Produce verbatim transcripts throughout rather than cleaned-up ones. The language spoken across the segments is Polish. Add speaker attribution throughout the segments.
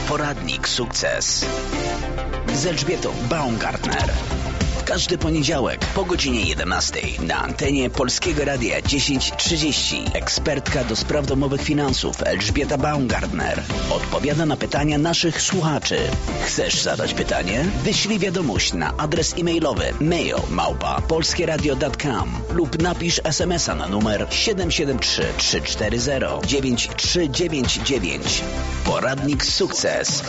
Speaker 1: Poradnik Sukces z Elżbietą Baumgartner. Każdy poniedziałek po godzinie jedenastej na antenie Polskiego Radia dziesięć trzydzieści ekspertka do spraw domowych finansów Elżbieta Baumgartner odpowiada na pytania naszych słuchaczy. Chcesz zadać pytanie? Wyślij wiadomość na adres e-mailowy mail małpa polskieradio kropka com lub napisz es em es a na numer siedem siedem trzy, trzy cztery zero, dziewięć trzy dziewięć dziewięć. Poradnik Sukces.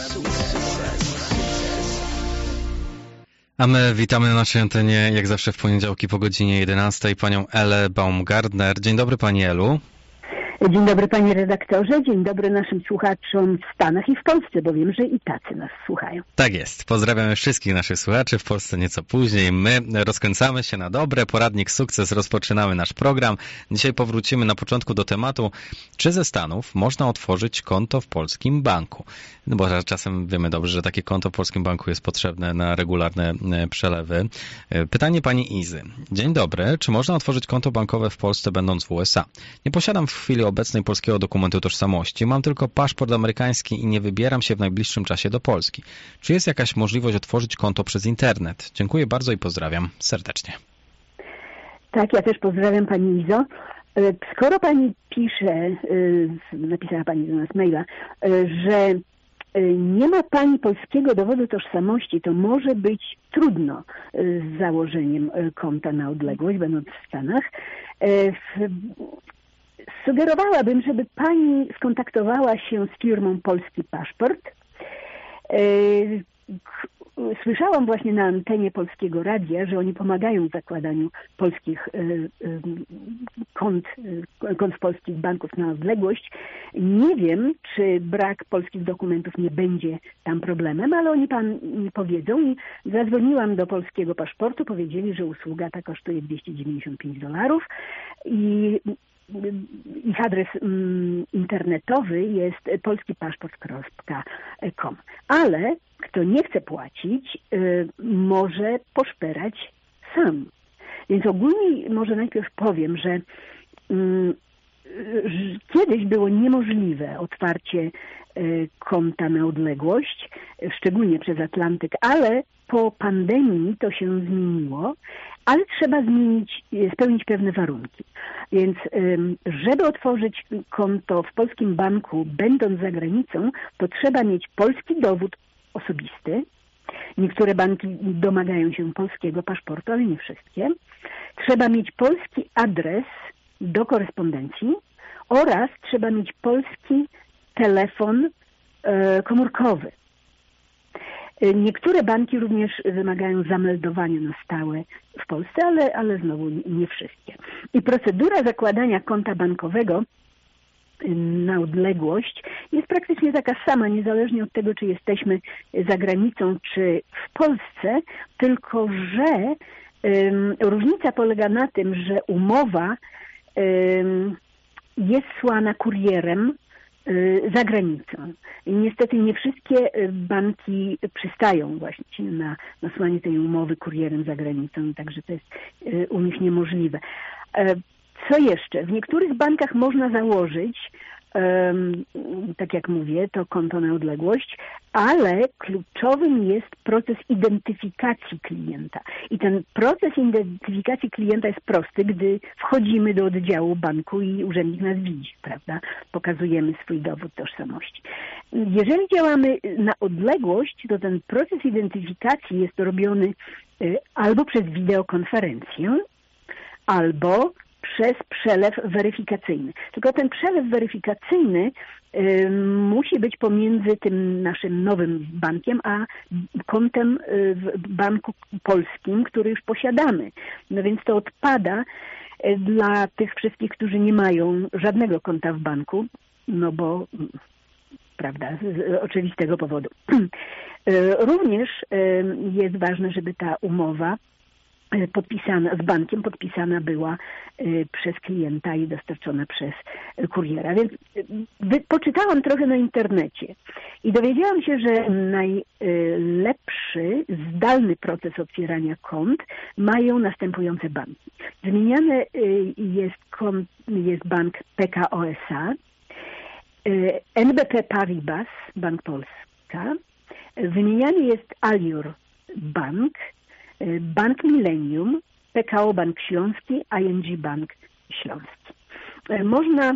Speaker 2: A my witamy na naszej antenie, jak zawsze w poniedziałki po godzinie jedenastej, panią Elę Baumgartner. Dzień dobry, pani Elu.
Speaker 3: Dzień dobry, panie redaktorze. Dzień dobry naszym słuchaczom w Stanach i w Polsce, bo wiem, że i tacy nas słuchają.
Speaker 2: Tak jest. Pozdrawiamy wszystkich naszych słuchaczy. W Polsce nieco później. My rozkręcamy się na dobre. Poradnik Sukces. Rozpoczynamy nasz program. Dzisiaj powrócimy na początku do tematu, czy ze Stanów można otworzyć konto w polskim banku. No bo czasem wiemy dobrze, że takie konto w polskim banku jest potrzebne na regularne przelewy. Pytanie pani Izy. Dzień dobry. Czy można otworzyć konto bankowe w Polsce, będąc w U S A? Nie posiadam w chwili obecnej polskiego dokumentu tożsamości. Mam tylko paszport amerykański i nie wybieram się w najbliższym czasie do Polski. Czy jest jakaś możliwość otworzyć konto przez internet? Dziękuję bardzo i pozdrawiam serdecznie.
Speaker 3: Tak, ja też pozdrawiam pani Izo. Skoro pani pisze, napisała pani do nas maila, że nie ma pani polskiego dowodu tożsamości, to może być trudno z założeniem konta na odległość, będąc w Stanach. Sugerowałabym, żeby pani skontaktowała się z firmą Polski Paszport. Słyszałam właśnie na antenie Polskiego Radia, że oni pomagają w zakładaniu polskich kont, kont w polskich banków na odległość. Nie wiem, czy brak polskich dokumentów nie będzie tam problemem, ale oni pan powiedzą i zadzwoniłam do Polskiego Paszportu, powiedzieli, że usługa ta kosztuje dwieście dziewięćdziesiąt pięć dolarów i ich adres mm, internetowy jest polski paszport kropka com. Ale kto nie chce płacić, y, może poszperać sam. Więc ogólnie może najpierw powiem, że y, y, kiedyś było niemożliwe otwarcie y, konta na odległość, y, szczególnie przez Atlantyk, ale po pandemii to się zmieniło, ale trzeba zmienić, spełnić pewne warunki. Więc żeby otworzyć konto w polskim banku, będąc za granicą, to trzeba mieć polski dowód osobisty. Niektóre banki domagają się polskiego paszportu, ale nie wszystkie. Trzeba mieć polski adres do korespondencji oraz trzeba mieć polski telefon komórkowy. Niektóre banki również wymagają zameldowania na stałe w Polsce, ale, ale znowu nie wszystkie. I procedura zakładania konta bankowego na odległość jest praktycznie taka sama, niezależnie od tego, czy jesteśmy za granicą, czy w Polsce, tylko że um, różnica polega na tym, że umowa um, jest słana kurierem za granicą. I niestety nie wszystkie banki przystają właśnie na nasłanie tej umowy kurierem za granicą, także to jest u nich niemożliwe. Co jeszcze? W niektórych bankach można założyć, um, tak jak mówię, to konto na odległość, ale kluczowym jest proces identyfikacji klienta. I ten proces identyfikacji klienta jest prosty, gdy wchodzimy do oddziału banku i urzędnik nas widzi, prawda? Pokazujemy swój dowód tożsamości. Jeżeli działamy na odległość, to ten proces identyfikacji jest robiony albo przez wideokonferencję, albo przez przelew weryfikacyjny. Tylko ten przelew weryfikacyjny y, musi być pomiędzy tym naszym nowym bankiem, a kontem y, w banku polskim, który już posiadamy. No więc to odpada y, dla tych wszystkich, którzy nie mają żadnego konta w banku, no bo, prawda, z, z oczywistego powodu. y, również y, jest ważne, żeby ta umowa podpisana z bankiem, podpisana była y, przez klienta i dostarczona przez y, kuriera. Więc y, poczytałam trochę na internecie i dowiedziałam się, że najlepszy, zdalny proces otwierania kont mają następujące banki. Wymieniany y, jest, kont, jest bank P K O S A, y, N B P Paribas, Bank Polski, Polska. Wymieniany jest Alior Bank, Bank Millennium, P K O Bank Śląski, I N G Bank Śląski. Można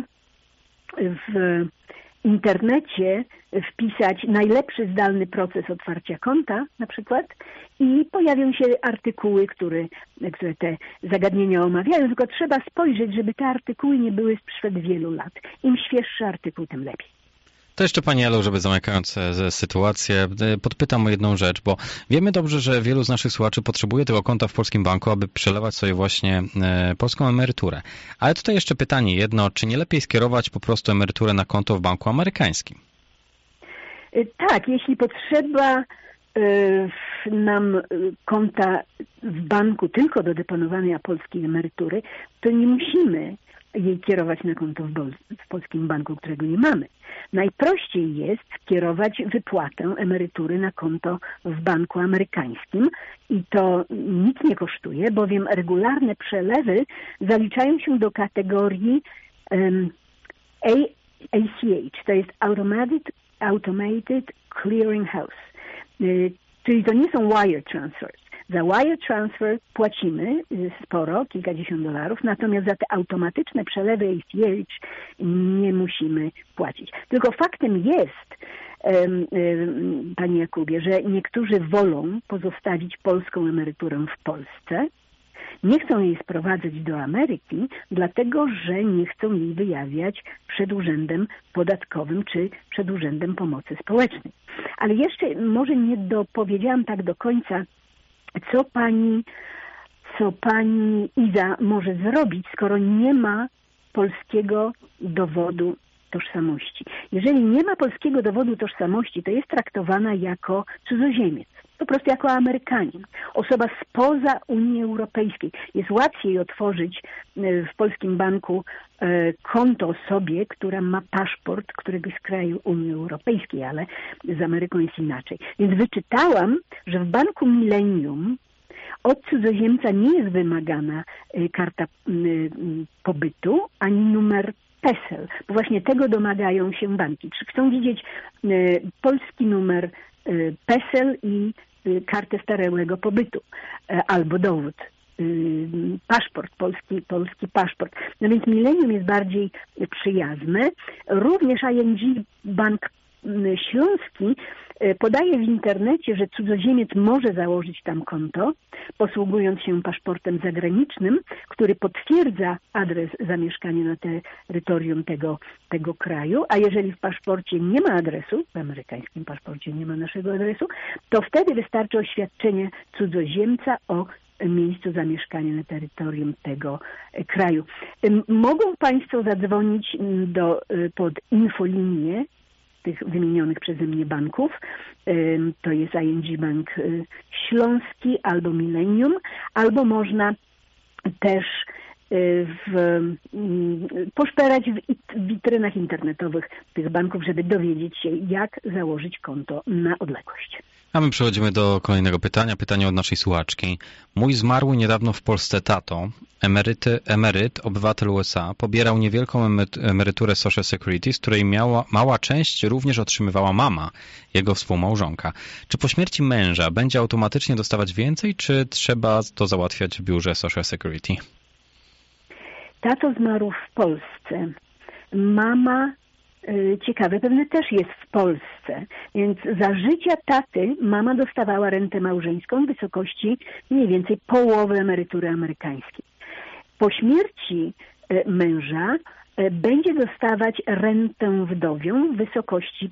Speaker 3: w internecie wpisać najlepszy zdalny proces otwarcia konta na przykład i pojawią się artykuły, które, które te zagadnienia omawiają, tylko trzeba spojrzeć, żeby te artykuły nie były sprzed wielu lat. Im świeższy artykuł, tym lepiej.
Speaker 2: To jeszcze Pani Elu, żeby zamykając sytuację, podpytam o jedną rzecz, bo wiemy dobrze, że wielu z naszych słuchaczy potrzebuje tego konta w polskim banku, aby przelewać sobie właśnie polską emeryturę. Ale tutaj jeszcze pytanie jedno, czy nie lepiej skierować po prostu emeryturę na konto w banku amerykańskim?
Speaker 3: Tak, jeśli potrzeba nam konta w banku tylko do deponowania polskiej emerytury, to nie musimy jej kierować na konto w, Bol- w polskim banku, którego nie mamy. Najprościej jest kierować wypłatę emerytury na konto w banku amerykańskim i to nic nie kosztuje, bowiem regularne przelewy zaliczają się do kategorii um, A C H, to jest Automated, Automated Clearing House, y, czyli to nie są wire transfers. Za wire transfer płacimy sporo, kilkadziesiąt dolarów, natomiast za te automatyczne przelewy A C H nie musimy płacić. Tylko faktem jest, um, um, Panie Jakubie, że niektórzy wolą pozostawić polską emeryturę w Polsce, nie chcą jej sprowadzać do Ameryki, dlatego że nie chcą jej wyjawiać przed urzędem podatkowym czy przed urzędem pomocy społecznej. Ale jeszcze może nie dopowiedziałam tak do końca, co pani, co pani Iza może zrobić, skoro nie ma polskiego dowodu tożsamości. Jeżeli nie ma polskiego dowodu tożsamości, to jest traktowana jako cudzoziemiec, po prostu jako Amerykanin, osoba spoza Unii Europejskiej. Jest łatwiej otworzyć w polskim banku konto osobie, która ma paszport któregoś z kraju Unii Europejskiej, ale z Ameryką jest inaczej. Więc wyczytałam, że w banku Millennium od cudzoziemca nie jest wymagana karta pobytu ani numer PESEL, bo właśnie tego domagają się banki. Czy chcą widzieć polski numer PESEL i kartę stałego pobytu albo dowód, paszport, polski, polski paszport. No więc Millennium jest bardziej przyjazne. Również I N G Bank Śląski podaje w internecie, że cudzoziemiec może założyć tam konto, posługując się paszportem zagranicznym, który potwierdza adres zamieszkania na terytorium tego, tego kraju, a jeżeli w paszporcie nie ma adresu, w amerykańskim paszporcie nie ma naszego adresu, to wtedy wystarczy oświadczenie cudzoziemca o miejscu zamieszkania na terytorium tego kraju. Mogą Państwo zadzwonić do, pod infolinię tych wymienionych przeze mnie banków. To jest I N G Bank Śląski albo Millennium, albo można też w, poszperać w witrynach internetowych tych banków, żeby dowiedzieć się, jak założyć konto na odległość.
Speaker 2: A my przechodzimy do kolejnego pytania. Pytanie od naszej słuchaczki. Mój zmarły niedawno w Polsce tato, emeryty, emeryt, obywatel U S A, pobierał niewielką emeryturę Social Security, z której miała, mała część również otrzymywała mama, jego współmałżonka. Czy po śmierci męża będzie automatycznie dostawać więcej, czy trzeba to załatwiać w biurze Social Security?
Speaker 3: Tato zmarł w Polsce. Mama, ciekawe, pewnie też jest w Polsce, więc za życia taty mama dostawała rentę małżeńską w wysokości mniej więcej połowy emerytury amerykańskiej. Po śmierci męża będzie dostawać rentę wdowią w wysokości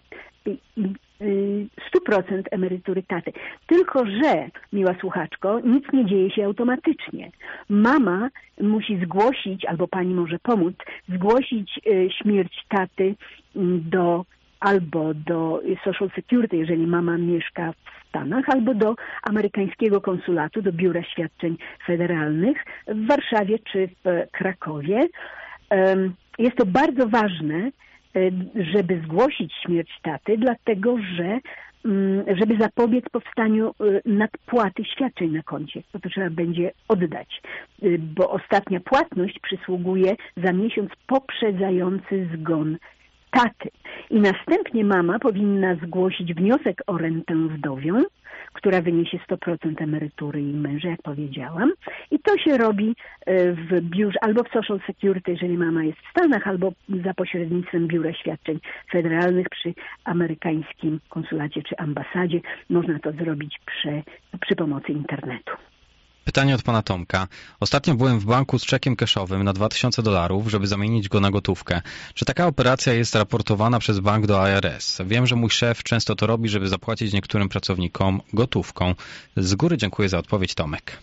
Speaker 3: sto procent emerytury taty. Tylko że, miła słuchaczko, nic nie dzieje się automatycznie. Mama musi zgłosić, albo pani może pomóc, zgłosić śmierć taty do albo do Social Security, jeżeli mama mieszka w Stanach, albo do amerykańskiego konsulatu, do Biura Świadczeń Federalnych w Warszawie czy w Krakowie. Jest to bardzo ważne, żeby zgłosić śmierć taty, dlatego że żeby zapobiec powstaniu nadpłaty świadczeń na koncie, bo to trzeba będzie oddać, bo ostatnia płatność przysługuje za miesiąc poprzedzający zgon taty. I następnie mama powinna zgłosić wniosek o rentę wdowią, która wyniesie sto procent emerytury jej męża, jak powiedziałam. I to się robi w biurze, albo w Social Security, jeżeli mama jest w Stanach, albo za pośrednictwem Biura Świadczeń Federalnych przy amerykańskim konsulacie czy ambasadzie. Można to zrobić przy, przy pomocy internetu.
Speaker 2: Pytanie od pana Tomka. Ostatnio byłem w banku z czekiem cashowym na dwa tysiące dolarów, żeby zamienić go na gotówkę. Czy taka operacja jest raportowana przez bank do I R S? Wiem, że mój szef często to robi, żeby zapłacić niektórym pracownikom gotówką. Z góry dziękuję za odpowiedź, Tomek.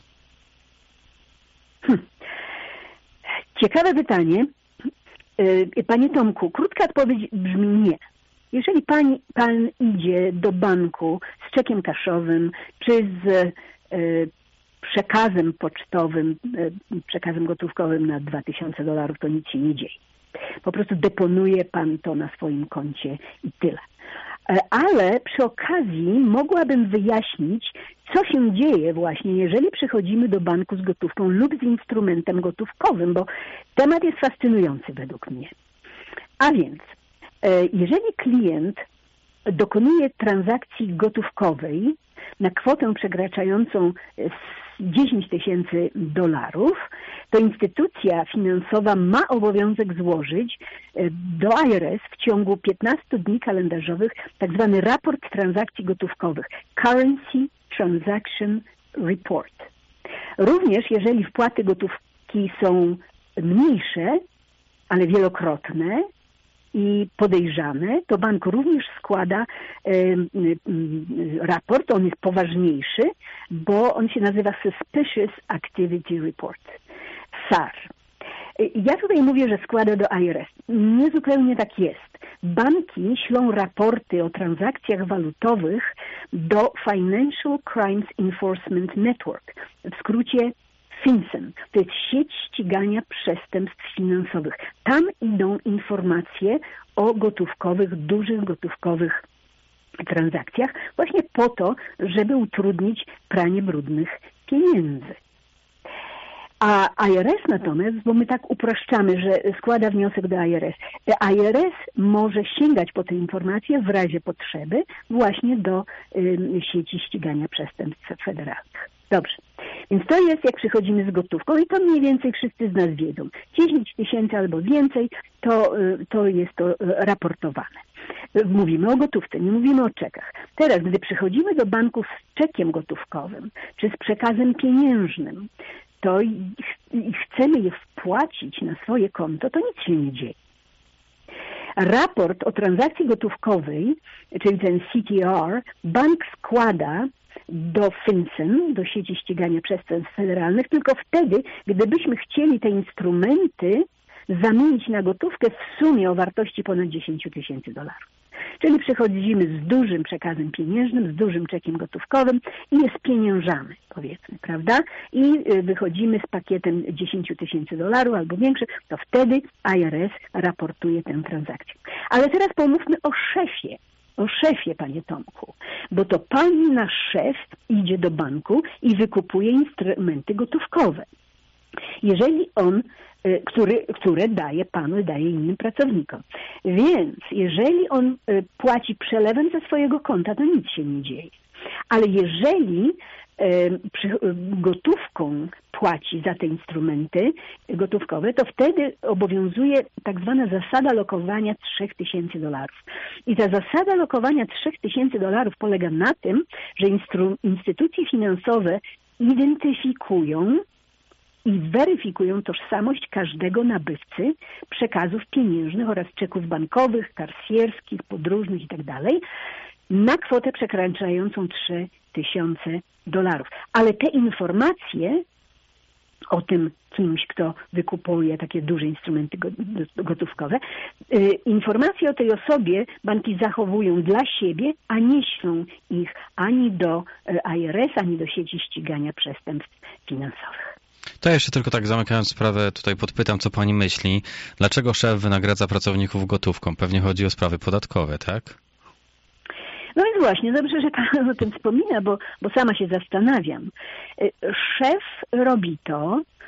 Speaker 3: Hmm. Ciekawe pytanie. Panie Tomku, krótka odpowiedź brzmi nie. Jeżeli pani, pan idzie do banku z czekiem cashowym czy z przekazem pocztowym, przekazem gotówkowym na dwa tysiące dolarów, to nic się nie dzieje. Po prostu deponuje pan to na swoim koncie i tyle. Ale przy okazji mogłabym wyjaśnić, co się dzieje właśnie, jeżeli przychodzimy do banku z gotówką lub z instrumentem gotówkowym, bo temat jest fascynujący według mnie. A więc, jeżeli klient dokonuje transakcji gotówkowej na kwotę przekraczającą dziesięć tysięcy dolarów, to instytucja finansowa ma obowiązek złożyć do I R S w ciągu piętnastu dni kalendarzowych tak zwany raport transakcji gotówkowych, Currency Transaction Report. Również jeżeli wpłaty gotówki są mniejsze, ale wielokrotne i podejrzane, to bank również składa y, y, raport, on jest poważniejszy, bo on się nazywa Suspicious Activity Report, S A R. Ja tutaj mówię, że składa do I R S. Nie zupełnie tak jest. Banki ślą raporty o transakcjach walutowych do Financial Crimes Enforcement Network, w skrócie FinCEN. To jest sieć ścigania przestępstw finansowych. Tam idą informacje o gotówkowych, dużych gotówkowych transakcjach, właśnie po to, żeby utrudnić pranie brudnych pieniędzy. A I R S natomiast, bo my tak upraszczamy, że składa wniosek do I R S, I R S może sięgać po te informacje w razie potrzeby właśnie do y, sieci ścigania przestępstw federalnych. Dobrze. Więc to jest, jak przychodzimy z gotówką i to mniej więcej wszyscy z nas wiedzą. dziesięć tysięcy albo więcej, to, to jest to raportowane. Mówimy o gotówce, nie mówimy o czekach. Teraz, gdy przychodzimy do banku z czekiem gotówkowym, czy z przekazem pieniężnym, to i, i chcemy je wpłacić na swoje konto, to nic się nie dzieje. Raport o transakcji gotówkowej, czyli ten C T R, bank składa do FinCEN, do sieci ścigania przestępstw federalnych, tylko wtedy, gdybyśmy chcieli te instrumenty zamienić na gotówkę w sumie o wartości ponad dziesięć tysięcy dolarów. Czyli przychodzimy z dużym przekazem pieniężnym, z dużym czekiem gotówkowym i je spieniężamy, powiedzmy, prawda? I wychodzimy z pakietem dziesięć tysięcy dolarów albo większy, to wtedy I R S raportuje tę transakcję. Ale teraz pomówmy o szefie. O szefie, panie Tomku, bo to pani nasz szef idzie do banku i wykupuje instrumenty gotówkowe. Jeżeli on, który, które daje panu, daje innym pracownikom. Więc jeżeli on płaci przelewem ze swojego konta, to nic się nie dzieje. Ale jeżeli gotówką płaci za te instrumenty gotówkowe, to wtedy obowiązuje tak zwana zasada lokowania trzy tysiące dolarów. I ta zasada lokowania trzy tysiące dolarów polega na tym, że instru- instytucje finansowe identyfikują i weryfikują tożsamość każdego nabywcy przekazów pieniężnych oraz czeków bankowych, karsjerskich, podróżnych itd. na kwotę przekraczającą trzy tysiące dolarów. Ale te informacje o tym kimś, kto wykupuje takie duże instrumenty gotówkowe, informacje o tej osobie banki zachowują dla siebie, a nie ślą ich ani do I R S, ani do sieci ścigania przestępstw finansowych.
Speaker 2: To jeszcze tylko tak zamykając sprawę tutaj podpytam, co pani myśli. Dlaczego szef wynagradza pracowników gotówką? Pewnie chodzi o sprawy podatkowe, tak?
Speaker 3: No więc właśnie, dobrze, że pan o tym wspomina, bo, bo sama się zastanawiam. Szef robi to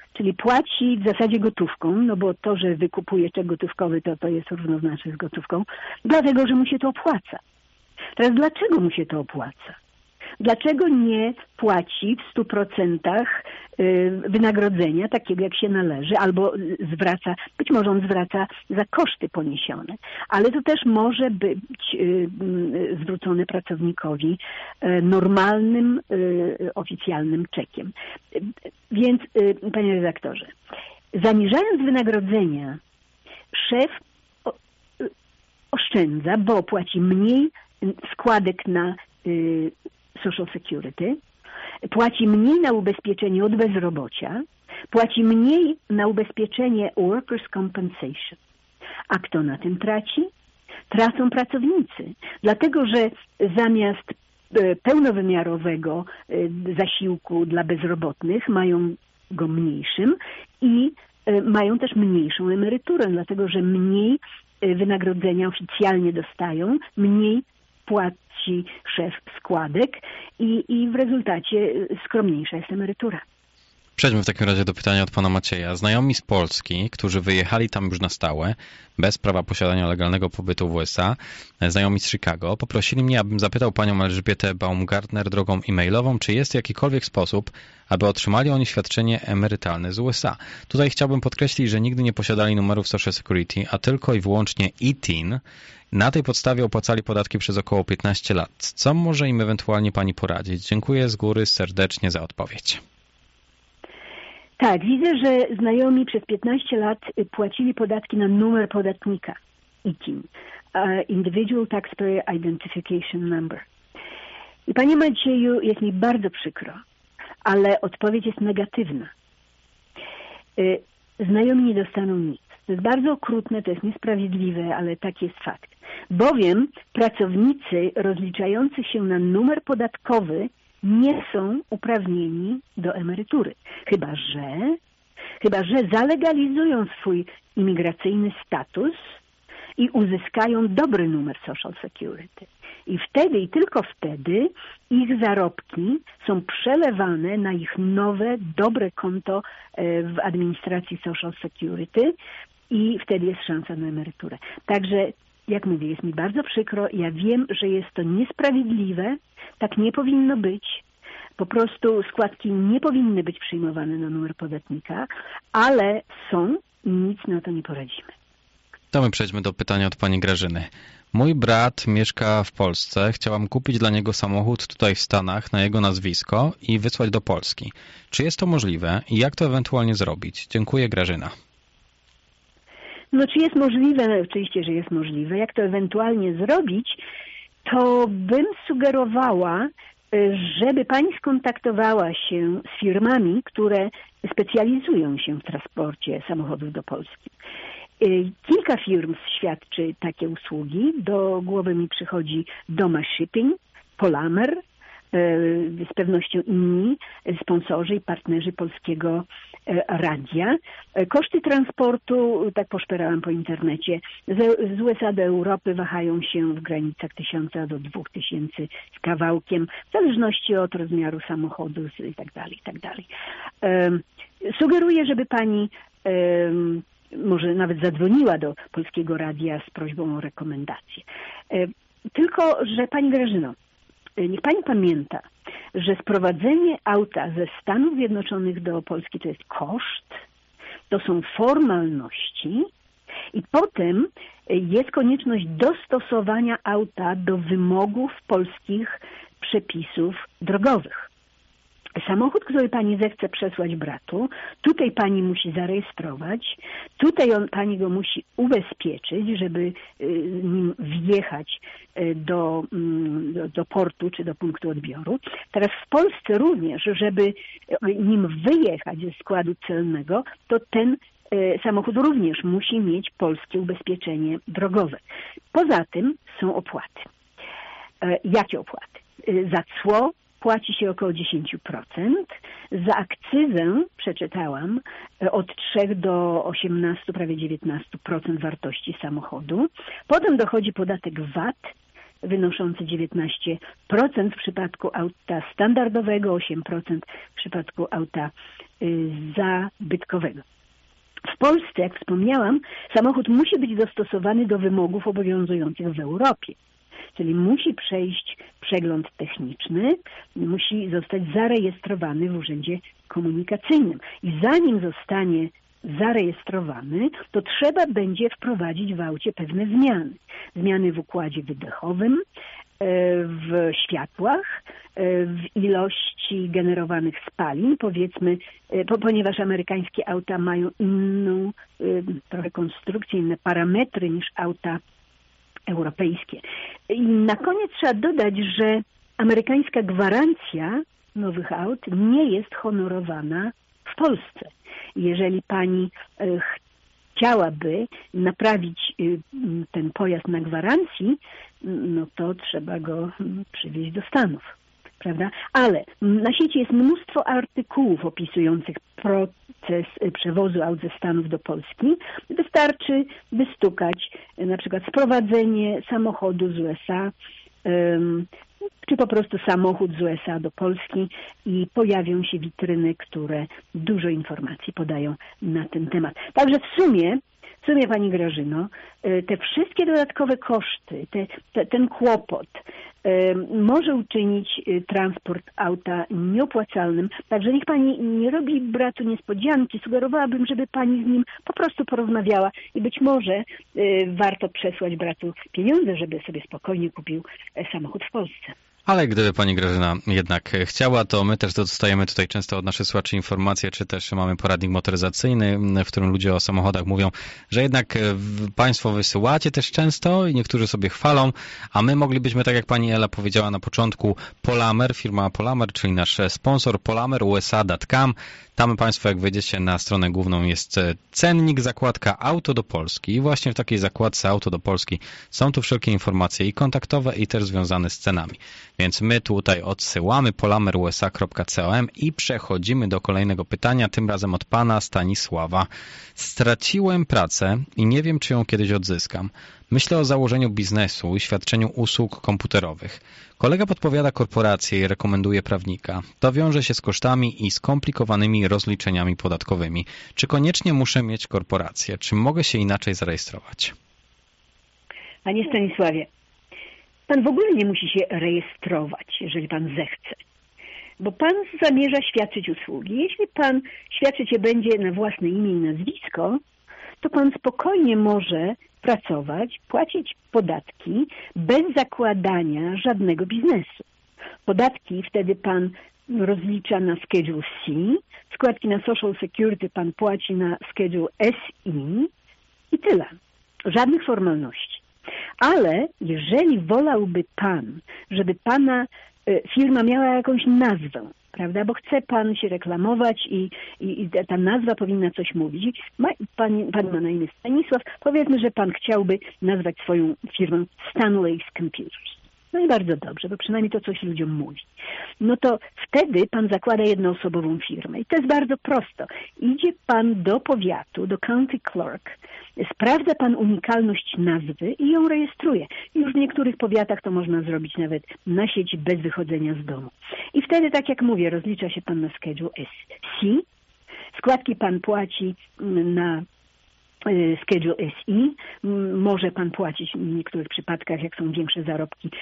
Speaker 3: czyli płaci w zasadzie gotówką, no bo to, że wykupuje czek gotówkowy, to, to jest równoznaczne z gotówką, dlatego, że mu się to opłaca. Teraz dlaczego mu się to opłaca? Dlaczego nie płaci w stu procentach wynagrodzenia takiego, jak się należy, albo zwraca, być może on zwraca za koszty poniesione, ale to też może być zwrócone pracownikowi normalnym, oficjalnym czekiem. Więc, panie redaktorze, zaniżając wynagrodzenia, szef oszczędza, bo płaci mniej składek na Social Security, płaci mniej na ubezpieczenie od bezrobocia, płaci mniej na ubezpieczenie Workers' Compensation. A kto na tym traci? Tracą pracownicy, dlatego że zamiast pełnowymiarowego zasiłku dla bezrobotnych mają go mniejszym i mają też mniejszą emeryturę, dlatego że mniej wynagrodzenia oficjalnie dostają, mniej płaci szef składek i, i w rezultacie skromniejsza jest emerytura.
Speaker 2: Przejdźmy w takim razie do pytania od pana Macieja. Znajomi z Polski, którzy wyjechali tam już na stałe, bez prawa posiadania legalnego pobytu w U S A, znajomi z Chicago, poprosili mnie, abym zapytał panią Elżbietę Baumgartner drogą e-mailową, czy jest jakikolwiek sposób, aby otrzymali oni świadczenie emerytalne z U S A. Tutaj chciałbym podkreślić, że nigdy nie posiadali numerów Social Security, a tylko i wyłącznie e-tin. Na tej podstawie opłacali podatki przez około piętnaście lat. Co może im ewentualnie pani poradzić? Dziękuję z góry serdecznie za odpowiedź.
Speaker 3: Tak, widzę, że znajomi przez piętnaście lat płacili podatki na numer podatnika I T I N, Individual Taxpayer Identification Number. I panie Macieju, jest mi bardzo przykro, ale odpowiedź jest negatywna. Znajomi nie dostaną nic. To jest bardzo okrutne, to jest niesprawiedliwe, ale tak jest fakt. Bowiem pracownicy rozliczający się na numer podatkowy nie są uprawnieni do emerytury. Chyba, że chyba, że zalegalizują swój imigracyjny status i uzyskają dobry numer Social Security. I wtedy, i tylko wtedy ich zarobki są przelewane na ich nowe, dobre konto w administracji Social Security i wtedy jest szansa na emeryturę. Także, jak mówię, jest mi bardzo przykro. Ja wiem, że jest to niesprawiedliwe. Tak nie powinno być. Po prostu składki nie powinny być przyjmowane na numer podatnika, ale są i nic na to nie poradzimy.
Speaker 2: To my przejdźmy do pytania od pani Grażyny. Mój brat mieszka w Polsce. Chciałam kupić dla niego samochód tutaj w Stanach na jego nazwisko i wysłać do Polski. Czy jest to możliwe i jak to ewentualnie zrobić? Dziękuję, Grażyna.
Speaker 3: No czy jest możliwe? No, oczywiście, że jest możliwe. Jak to ewentualnie zrobić, to bym sugerowała, żeby pani skontaktowała się z firmami, które specjalizują się w transporcie samochodów do Polski. Kilka firm świadczy takie usługi. Do głowy mi przychodzi Doma Shipping, Polamer, z pewnością inni sponsorzy i partnerzy Polskiego Radia. Koszty transportu, tak poszperałam po internecie, z U S A do Europy wahają się w granicach tysiąca do dwóch tysięcy z kawałkiem, w zależności od rozmiaru samochodu i tak dalej, i tak dalej. Sugeruję, żeby pani może nawet zadzwoniła do Polskiego Radia z prośbą o rekomendację. Tylko, że pani Grażyno, niech pani pamięta, że sprowadzenie auta ze Stanów Zjednoczonych do Polski to jest koszt, to są formalności i potem jest konieczność dostosowania auta do wymogów polskich przepisów drogowych. Samochód, który pani zechce przesłać bratu, tutaj pani musi zarejestrować, tutaj on, pani go musi ubezpieczyć, żeby nim wjechać do, do, do portu czy do punktu odbioru. Teraz w Polsce również, żeby nim wyjechać ze składu celnego, to ten samochód również musi mieć polskie ubezpieczenie drogowe. Poza tym są opłaty. Jakie opłaty? Za cło płaci się około dziesięć procent. Za akcyzę, przeczytałam, od trzech do osiemnastu, prawie dziewiętnastu procent wartości samochodu. Potem dochodzi podatek V A T wynoszący dziewiętnaście procent w przypadku auta standardowego, osiem procent w przypadku auta zabytkowego. W Polsce, jak wspomniałam, samochód musi być dostosowany do wymogów obowiązujących w Europie. Czyli musi przejść przegląd techniczny, musi zostać zarejestrowany w Urzędzie Komunikacyjnym. I zanim zostanie zarejestrowany, to trzeba będzie wprowadzić w aucie pewne zmiany. Zmiany w układzie wydechowym, w światłach, w ilości generowanych spalin, powiedzmy, ponieważ amerykańskie auta mają inną trochę konstrukcję, inne parametry niż auta europejskie. I na koniec trzeba dodać, że amerykańska gwarancja nowych aut nie jest honorowana w Polsce. Jeżeli pani chciałaby naprawić ten pojazd na gwarancji, no to trzeba go przywieźć do Stanów, prawda? Ale na sieci jest mnóstwo artykułów opisujących proces przewozu aut ze Stanów do Polski. Wystarczy wystukać na przykład sprowadzenie samochodu z U S A, czy po prostu samochód z U S A do Polski i pojawią się witryny, które dużo informacji podają na ten temat. Także w sumie, w sumie Pani Grażyno, te wszystkie dodatkowe koszty, te, te, ten kłopot może uczynić transport auta nieopłacalnym. Także niech Pani nie robi bratu niespodzianki. Sugerowałabym, żeby Pani z nim po prostu porozmawiała i być może warto przesłać bratu pieniądze, żeby sobie spokojnie kupił samochód w Polsce.
Speaker 2: Ale gdyby pani Grażyna jednak chciała, to my też dostajemy tutaj często od naszych słuchaczy informacje, czy też mamy poradnik motoryzacyjny, w którym ludzie o samochodach mówią, że jednak państwo wysyłacie też często i niektórzy sobie chwalą, a my moglibyśmy, tak jak pani Ela powiedziała na początku, Polamer, firma Polamer, czyli nasz sponsor, polamer u s a kropka com. Tam państwo, jak wejdziecie na stronę główną, jest cennik, zakładka Auto do Polski i właśnie w takiej zakładce Auto do Polski są tu wszelkie informacje i kontaktowe, i też związane z cenami. Więc my tutaj odsyłamy polamer u s a kropka com i przechodzimy do kolejnego pytania, tym razem od pana Stanisława. Straciłem pracę i nie wiem, czy ją kiedyś odzyskam. Myślę o założeniu biznesu i świadczeniu usług komputerowych. Kolega podpowiada korporację i rekomenduje prawnika. To wiąże się z kosztami i skomplikowanymi rozliczeniami podatkowymi. Czy koniecznie muszę mieć korporację? Czy mogę się inaczej zarejestrować?
Speaker 3: Panie Stanisławie, pan w ogóle nie musi się rejestrować, jeżeli pan zechce. Bo pan zamierza świadczyć usługi. Jeśli pan świadczyć je będzie na własne imię i nazwisko, to pan spokojnie może pracować, płacić podatki bez zakładania żadnego biznesu. Podatki wtedy pan rozlicza na Schedule C, składki na Social Security pan płaci na Schedule S I i tyle. Żadnych formalności. Ale jeżeli wolałby pan, żeby pana firma miała jakąś nazwę, prawda, bo chce pan się reklamować i, i, i ta nazwa powinna coś mówić. Ma, pan, pan ma na imię Stanisław, powiedzmy, że pan chciałby nazwać swoją firmę Stanley's Computers. No i bardzo dobrze, bo przynajmniej to coś ludziom mówi. No to wtedy pan zakłada jednoosobową firmę. I to jest bardzo prosto. Idzie pan do powiatu, do county clerk, sprawdza pan unikalność nazwy i ją rejestruje. Już w niektórych powiatach to można zrobić nawet na sieci bez wychodzenia z domu. I wtedy, tak jak mówię, rozlicza się pan na Schedule S C. Składki pan płaci na Schedule S I. Może pan płacić w niektórych przypadkach, jak są większe zarobki,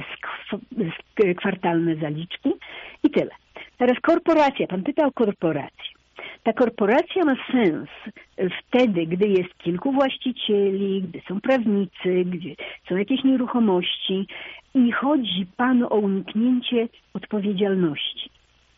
Speaker 3: kwartalne zaliczki i tyle. Teraz korporacja. Pan pyta o korporację. Ta korporacja ma sens wtedy, gdy jest kilku właścicieli, gdy są prawnicy, gdzie są jakieś nieruchomości i chodzi panu o uniknięcie odpowiedzialności.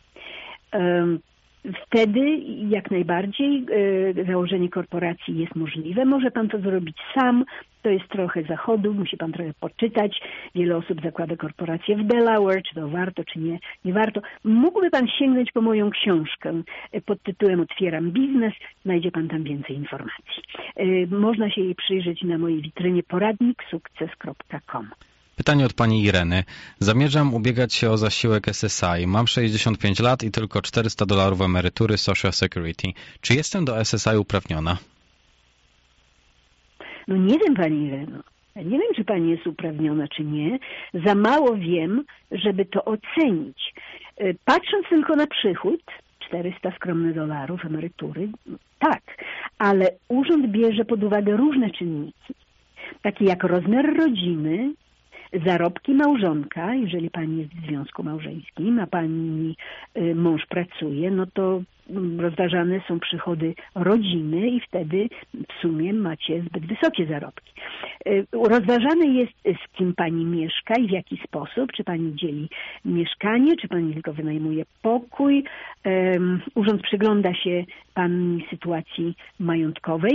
Speaker 3: Wtedy jak najbardziej e, założenie korporacji jest możliwe. Może pan to zrobić sam, to jest trochę zachodu, musi pan trochę poczytać. Wiele osób zakłada korporację w Delaware, czy to warto, czy nie, nie warto. Mógłby pan sięgnąć po moją książkę pod tytułem Otwieram biznes, znajdzie pan tam więcej informacji. E, można się jej przyjrzeć na mojej witrynie poradnik sukces kropka com.
Speaker 2: Pytanie od pani Ireny. Zamierzam ubiegać się o zasiłek S S I. Mam sześćdziesiąt pięć lat i tylko czterysta dolarów emerytury Social Security. Czy jestem do S S I uprawniona?
Speaker 3: No nie wiem, pani Ireno. Ja nie wiem, czy pani jest uprawniona, czy nie. Za mało wiem, żeby to ocenić. Patrząc tylko na przychód, czterysta skromnych dolarów emerytury, tak, ale urząd bierze pod uwagę różne czynniki, takie jak rozmiar rodziny, zarobki małżonka, jeżeli pani jest w związku małżeńskim, a pani mąż pracuje, no to rozważane są przychody rodziny i wtedy w sumie macie zbyt wysokie zarobki. Rozważane jest, z kim pani mieszka i w jaki sposób, czy pani dzieli mieszkanie, czy pani tylko wynajmuje pokój. Urząd przygląda się pani sytuacji majątkowej.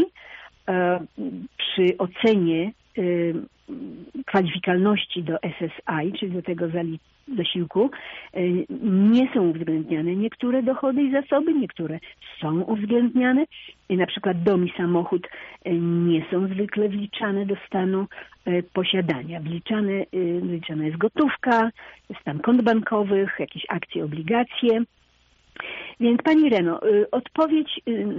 Speaker 3: Przy ocenie kwalifikalności do S S I, czyli do tego zasiłku, nie są uwzględniane niektóre dochody i zasoby, niektóre są uwzględniane. Na przykład dom i samochód nie są zwykle wliczane do stanu posiadania. Wliczane, wliczana jest gotówka, stan kont bankowych, jakieś akcje, obligacje. Więc pani Reno, odpowiedź,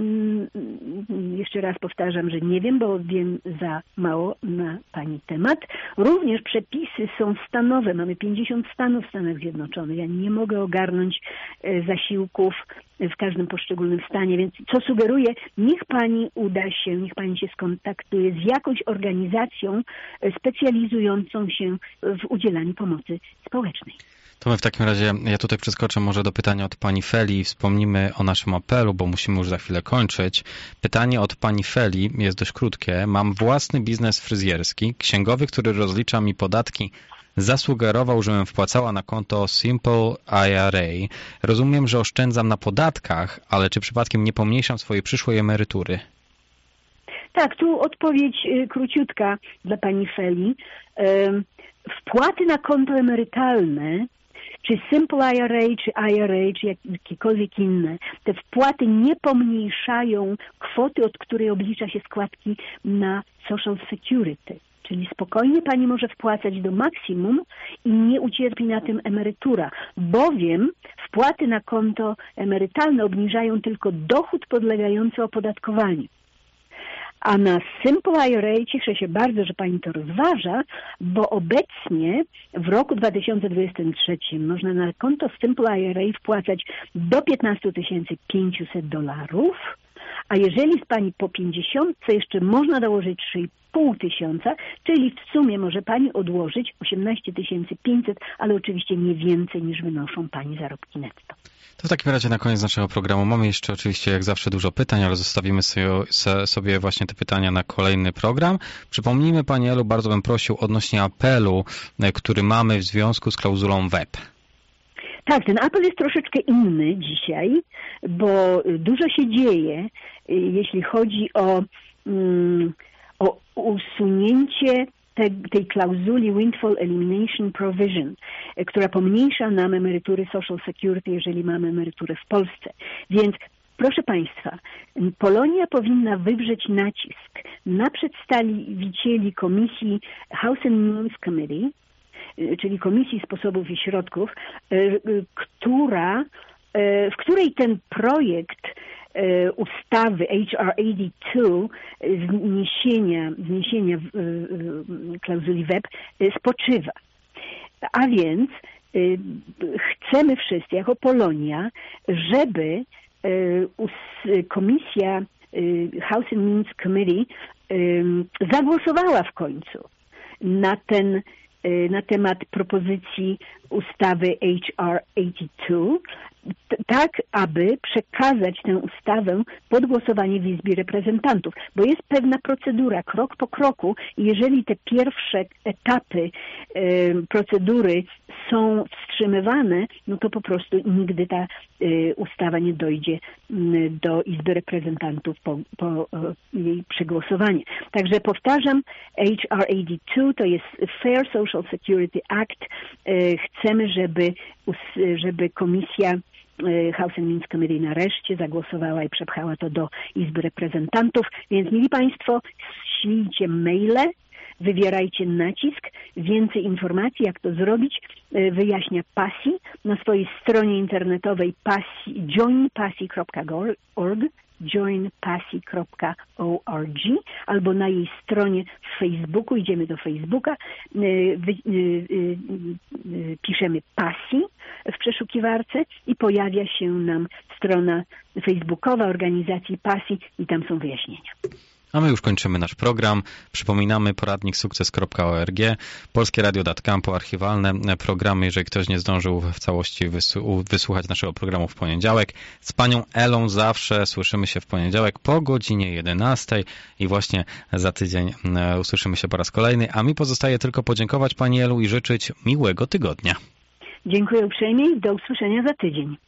Speaker 3: jeszcze raz powtarzam, że nie wiem, bo wiem za mało na pani temat. Również przepisy są stanowe. Mamy pięćdziesiąt stanów w Stanach Zjednoczonych. Ja nie mogę ogarnąć zasiłków w każdym poszczególnym stanie, więc co sugeruję, niech pani uda się, niech pani się skontaktuje z jakąś organizacją specjalizującą się w udzielaniu pomocy społecznej.
Speaker 2: To my w takim razie, ja tutaj przeskoczę może do pytania od pani Feli, wspomnimy o naszym apelu, bo musimy już za chwilę kończyć. Pytanie od pani Feli jest dość krótkie. Mam własny biznes fryzjerski. Księgowy, który rozlicza mi podatki, zasugerował, żebym wpłacała na konto Simple I R A. Rozumiem, że oszczędzam na podatkach, ale czy przypadkiem nie pomniejszam swojej przyszłej emerytury?
Speaker 3: Tak, tu odpowiedź króciutka dla pani Feli. Wpłaty na konto emerytalne, czy Simple I R A, czy I R A, czy jakiekolwiek inne, te wpłaty nie pomniejszają kwoty, od której oblicza się składki na Social Security. Czyli spokojnie pani może wpłacać do maksimum i nie ucierpi na tym emerytura, bowiem wpłaty na konto emerytalne obniżają tylko dochód podlegający opodatkowaniu. A na Simple I R A cieszę się bardzo, że pani to rozważa, bo obecnie w roku dwa tysiące dwudziestym trzecim można na konto Simple I R A wpłacać do piętnaście tysięcy pięćset dolarów, a jeżeli jest pani po pięćdziesiątce, jeszcze można dołożyć trzy i pół tysiąca, czyli w sumie może pani odłożyć osiemnaście tysięcy pięćset, ale oczywiście nie więcej niż wynoszą pani zarobki netto.
Speaker 2: To w takim razie na koniec naszego programu mamy jeszcze oczywiście jak zawsze dużo pytań, ale zostawimy sobie właśnie te pytania na kolejny program. Przypomnijmy pani Elu, bardzo bym prosił odnośnie apelu, który mamy w związku z klauzulą W E P.
Speaker 3: Tak, ten apel jest troszeczkę inny dzisiaj, bo dużo się dzieje, jeśli chodzi o, o usunięcie Te, tej klauzuli Windfall Elimination Provision, która pomniejsza nam emerytury Social Security, jeżeli mamy emeryturę w Polsce. Więc proszę państwa, Polonia powinna wywrzeć nacisk na przedstawicieli komisji House and Means Committee, czyli Komisji Sposobów i Środków, która, w której ten projekt ustawy H R osiemdziesiąt dwa zniesienia, zniesienia klauzuli W E P spoczywa. A więc chcemy wszyscy jako Polonia, żeby komisja House and Means Committee zagłosowała w końcu na ten na temat propozycji ustawy H R osiemdziesiąt dwa, tak aby przekazać tę ustawę pod głosowanie w Izbie Reprezentantów, bo jest pewna procedura, krok po kroku i jeżeli te pierwsze etapy e, procedury są wstrzymywane, no to po prostu nigdy ta e, ustawa nie dojdzie m, do Izby Reprezentantów po, po e, jej przegłosowanie. Także powtarzam, H R osiemdziesiąt dwa to jest Fair Social Security Act. E, chcemy, żeby, żeby komisja House and Means Committee nareszcie zagłosowała i przepchała to do Izby Reprezentantów. Więc, mili państwo, ślijcie maile, wywierajcie nacisk. Więcej informacji, jak to zrobić, wyjaśnia PASI na swojej stronie internetowej join pasi kropka org, join passy kropka org albo na jej stronie w Facebooku, idziemy do Facebooka, piszemy Passy w przeszukiwarce i pojawia się nam strona facebookowa organizacji Passy i tam są wyjaśnienia.
Speaker 2: A my już kończymy nasz program. Przypominamy poradnik sukces kropka org, polskie radio kropka com, poarchiwalne programy, jeżeli ktoś nie zdążył w całości wysłuchać naszego programu w poniedziałek. Z panią Elą zawsze słyszymy się w poniedziałek po godzinie jedenastej i właśnie za tydzień usłyszymy się po raz kolejny, a mi pozostaje tylko podziękować pani Elu i życzyć miłego tygodnia.
Speaker 3: Dziękuję uprzejmie i do usłyszenia za tydzień.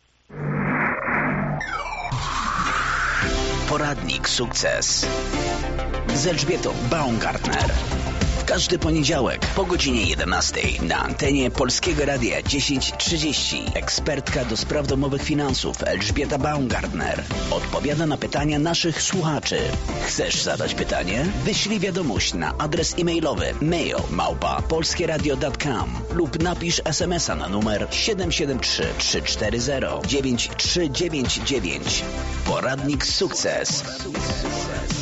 Speaker 1: Poradnik Sukces z Elżbietą Baumgartner. W każdy poniedziałek po godzinie jedenastej na antenie Polskiego Radia dziesięć trzydzieści. Ekspertka do spraw domowych finansów Elżbieta Baumgartner odpowiada na pytania naszych słuchaczy. Chcesz zadać pytanie? Wyślij wiadomość na adres e-mailowy mail małpa polskie radio kropka com lub napisz es em es a na numer siedem siedem trzy trzy cztery zero dziewięć trzy dziewięć dziewięć. Poradnik Sukces.